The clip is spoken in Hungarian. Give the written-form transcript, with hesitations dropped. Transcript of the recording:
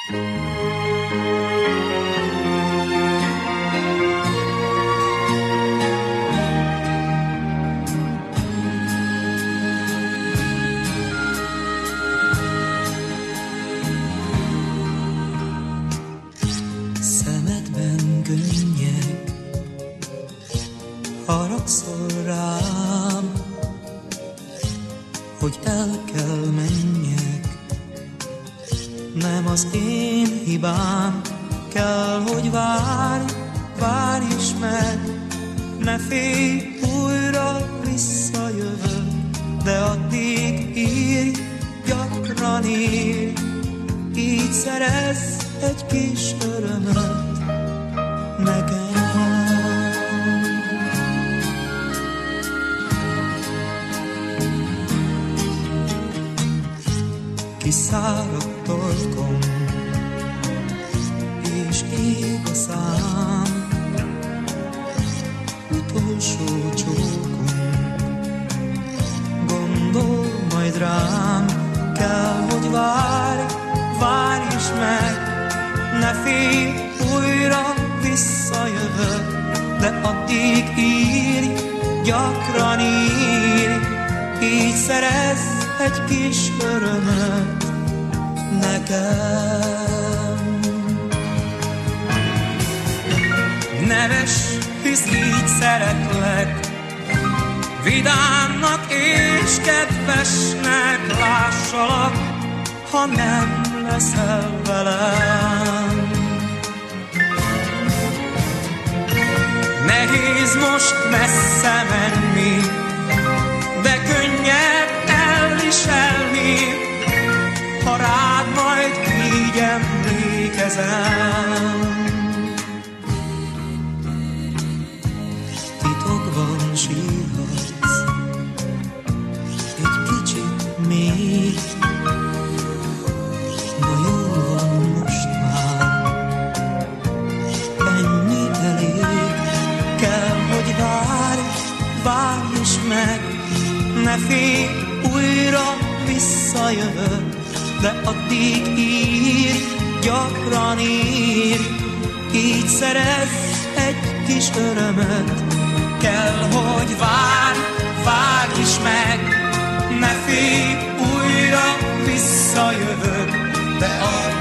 Szemedben könnyek, haragszol rám, hogy el kell menjek. Nem az én hibám, kell, hogy várj, várj is meg. Ne félj, újra visszajövök, de addig írj, gyakran írj. Így szerezz egy kis örömöt nekem. Kiszáradt torkom, és ég a szám. Utolsó csókom, gondol majd rám. Kell, hogy várj, várj is meg. Ne félj, újra visszajövök, de addig írj, gyakran írj. Így szerezz egy kis örömöt nekem. Neves, hisz így szeretlek, vidámnak és kedvesnek lássalak, ha nem leszel velem. Nehéz most messze menni, de könnyebb elviselni, ha rád majd így emlékezem. Titokban sírhatsz, egy kicsit még, de jó van most már, ennyi elég. Kell, hogy várj, várj is meg. Ne félj, újra visszajövök, de addig írj, gyakran írj. Így szerezz egy kis örömöt. Kell, hogy várj, várj is meg. Ne félj, újra visszajövök, de addig